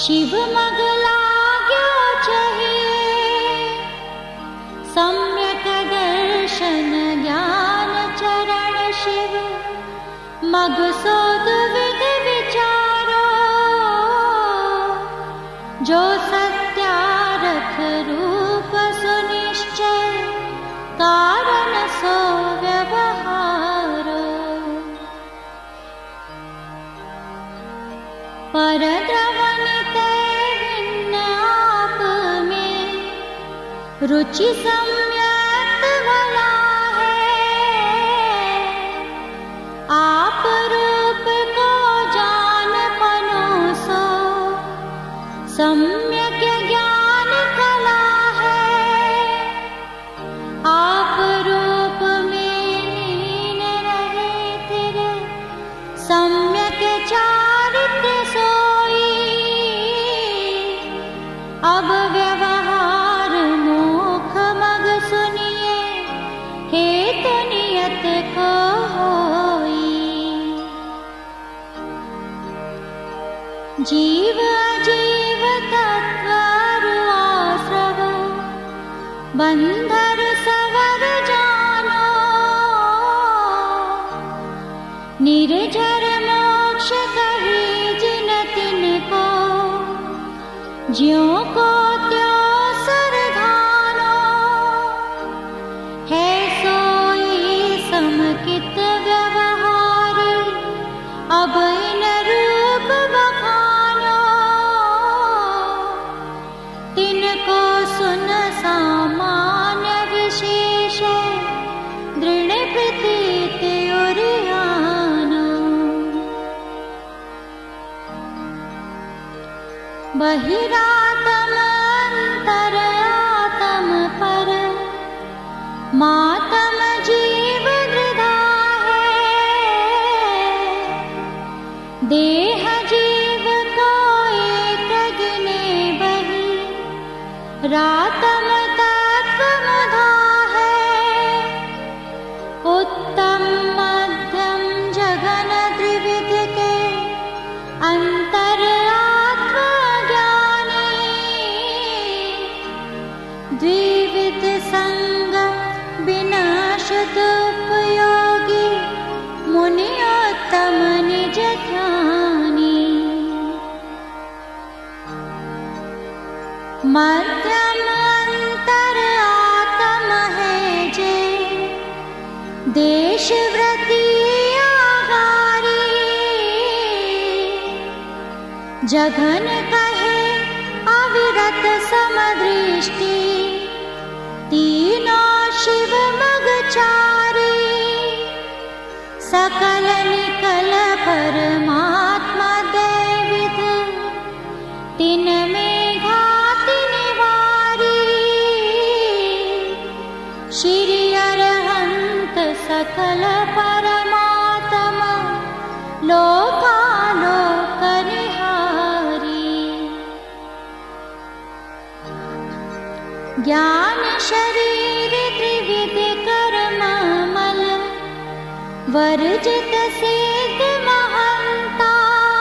शिव मग लाग्यो चाहिए, सम्यक दर्शन ज्ञान चरण शिव मग सोद विद विचारो, जो सत्यारथ रूप सुनिश्चय कारण सो व्यवहारो। पर द्रवनित भिन्न आप में रुचि सम्यक भला है, आप रूप को जान पनोसो सम्यक ज्ञान कला है। आप रूप में लीन रहे तिर सम्यक चारित्र सोई, अब व्यवहार मोख मग सुनिए हेतु नियत को होई। जीव अजीव तत्व आश्रव बंधर सवर जानो, निर्जर मोक्ष कही जिन तिन को ज्यों को त्यों सरधानो। है सोई समकित व्यवहारी, अब इन रूप बखानो। तिनको सुन सामान्य विशेष, दृढ़ प्रतीत उरियानो। बहिरातम अंतर आतम पर, मातम जीव दृढ़ा है। देह जीव को एक गिने बही, रातम तत्व मुधा है। उत्तम मध्यम जगन त्रिविध के अंतर द्विविध संग विनाशत उपयोगी, मुनियोत्तम निज ध्यानी। मध्यम अंतर आत्म है जे, देश व्रती आगारी। जघन कहे अविरत समदृष्टि, तीनों शिव मग चारी। सकल निकल परमात्मा दैविध, तिन में घाति निवारी। श्री अरहंत सकल परमात्मा, लोकालोक निहारी। ज्ञान शरीर त्रिविध कर्म मल, वर्जित सिद्ध महंता।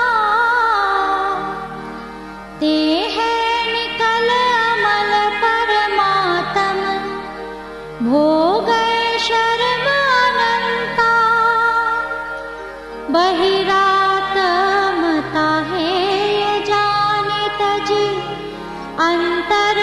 ते है निकल अमल परमात्म, भोग शर्म अनंता। बहिरात्मता है ये जाने तजी, अंतर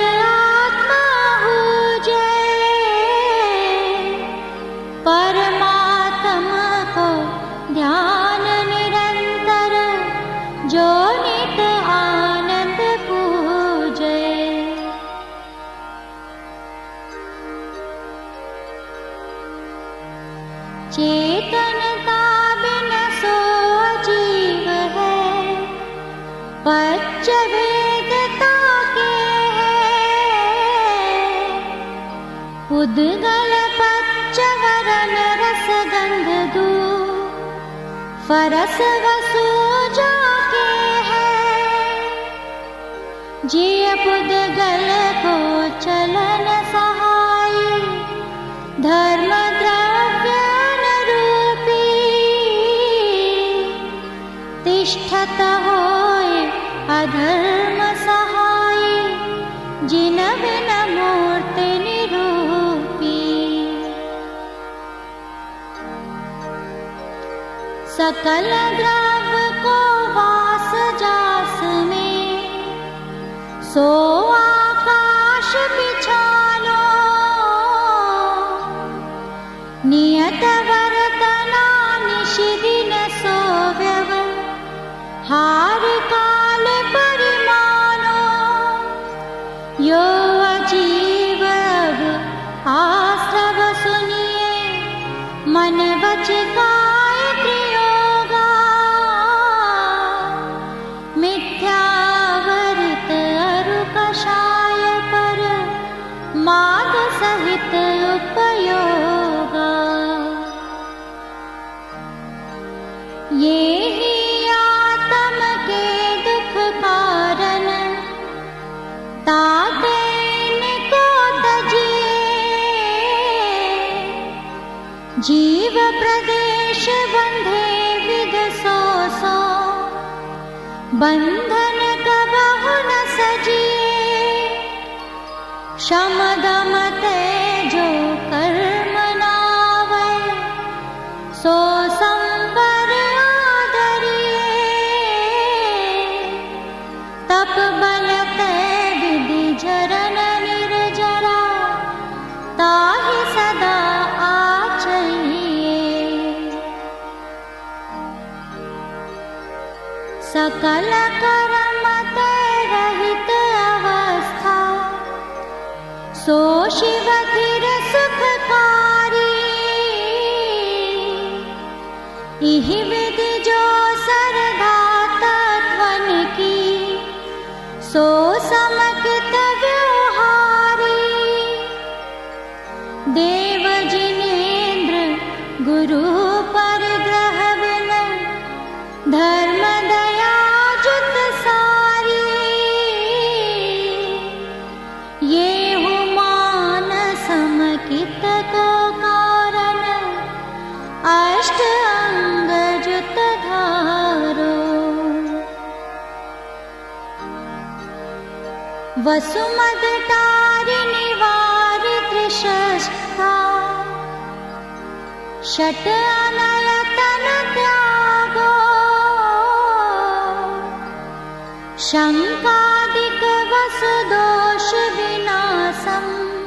परमात्मा को ध्यान निरंतर, जो नित आनंद पूजे। चेतनता बिन सो अजीव है, पच्च भेदता के है। उद्गल वरण रस गंध दू, फरस वसु जाके है। जिय पुद्गल को चलन सहाय, धर्म द्रव्य रूपी। तिष्ठत होय अधर्म सकल द्रव्य को वास जास में, सो आकाश बिछालो। नियत वर्तना निशिदिन सो व्यवहार काल परिमानो। यो अजीव आश्रव सुनिए, मन वच काय त्रियोगा। मिथ्यावर्त अरु कषाय पर, माद सहित उपयोगा। ये ही आत्म के दुख कारण, ताते इनको तजिए। जीव प्रदेश बंधे विध सो सो, बंधन कबहु न सजिए। शम दम तेजो कर्म नावै, सो संवर आदरिए। तप बल ते विधि जरन निर्जरा, ताहि सदा आचरिए। सकल कर्म ते रहित अवस्था, सो शिव धीर सुखकारी। इहि विधि जो सरधा तत्वन की, सो समकित व्यवहारी। देव जिनेन्द्र गुरु परिग्रह बिन, धर्म दया जुत सारी। ये हुमान समकित को कारण, अष्ट अंग जुत धारो। वसुमद टारि निवार त्रिषष्ठा, षट अनयतन त्यागो। शंकादिक वसु दोष विनाशम,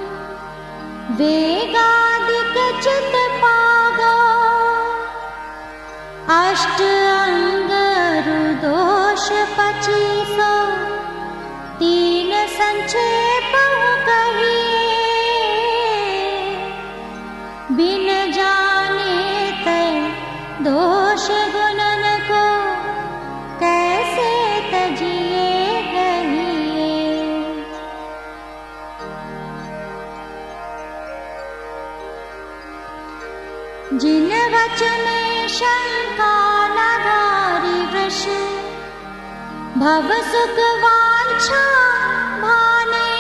वेगादिक चित पागो। अष्ट अंग रुदोष पचीसो, तीन संक्षेप कहिए। बिन जाने तय दोष गुणन को, कैसे तजिए कहिए। जिन वचने शंका नगारी वृष, भव सुख वांछा भाने।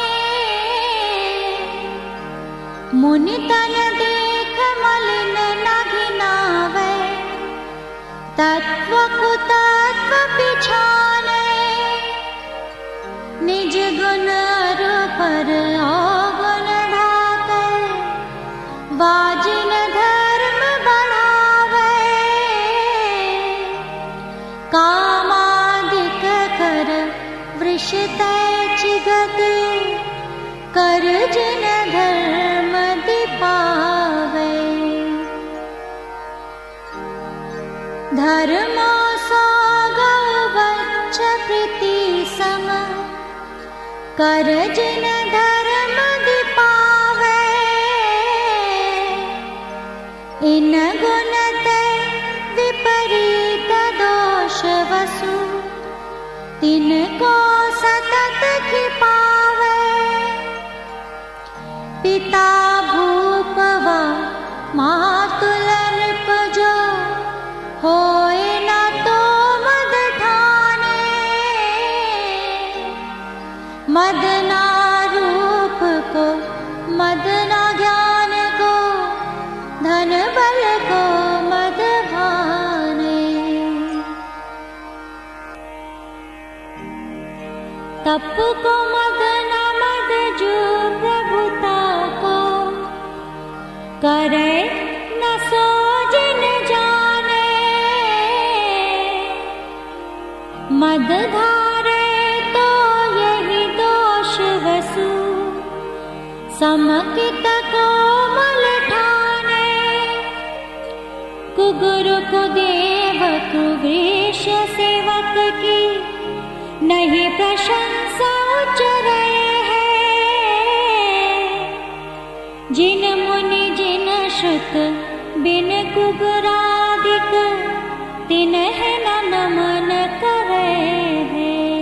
मुनि तन देख मलिन न घिनावै, तत्व कुतत्व पिछाने। निज गुण अरु पर अवगुण ढाकै, वाजिन धर्म बढ़ावै। कामादिक कर वृष तै चिगत, कर जिन धर्म दिपावै। धर्मो सो गौ बच्छ प्रीति सम, कर जिन धर्म दिपावै। इन गुण ते विपरीत दोष वसु, तिनको सतत खिपावै। पिता भूपवा मातुल नृप जो, होए न तो मद ठाने। मद ना रूप को, मद ना ज्ञान को, धन बल को मद भाने। तप को मद न मद जो प्रभुता को, करे न सो मद धारे तो यही दोष वसु, समकित कोमल ठाने। कुगुरु कुदेव कुवृष सेवक की, नहीं प्रशंसा उच्चरे है। जिन मुनि जिन श्रुत बिन कुबरादिक, तिन्ह न नमन करे है।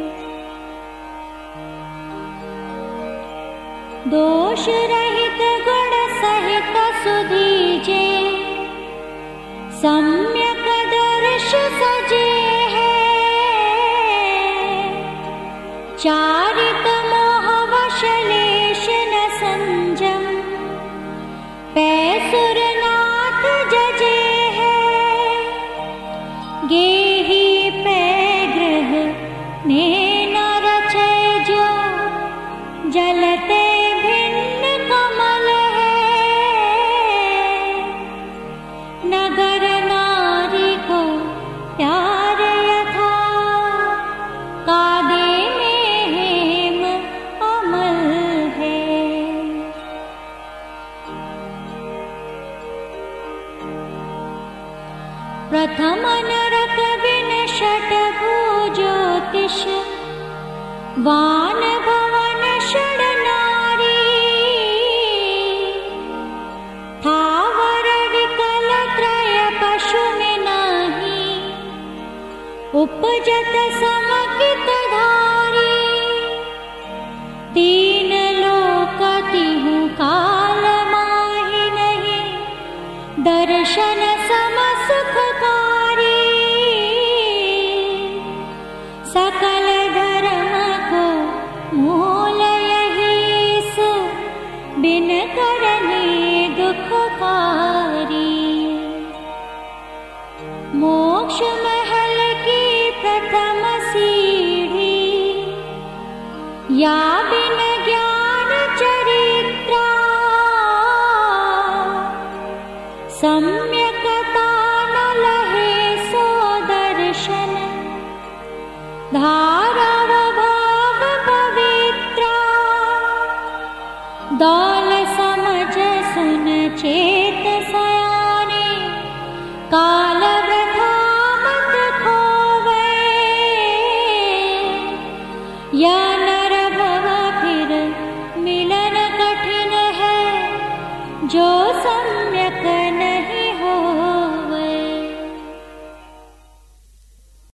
दोष रहित गुण सहित सुधीजे, सम्यक दर्श सजे है। चारित मोह वश लेश न संजम, पैसुर नाथ जजे है। गेही पैगृह ने न रचे जो, जलते भिन्न कमल है। नगर नारी को प्यार यथा, कादे में हेम अमल है। प्रथम नरक बिन षट भुजोतिष, वान भवन षड नारी। थावर विकल त्रय पशु में नाही, उपजत समकित धारी। तीन लोक तिहु काल माहि नहीं, दर्शन सम सुखकारी। सकल धर्म को मूल यही सु, बिन करने दुखकारी। मोक्ष महल की प्रथम सीढ़ी, या बिन ज्ञान चरित्रा। सम्यकता न लहे सो दर्शन, धाराव भाव पवित्रा। दौल समझ सुन चेत सयाने, काल वृथा मत खोवे। या नर भव फिर मिलन कठिन है, जो सम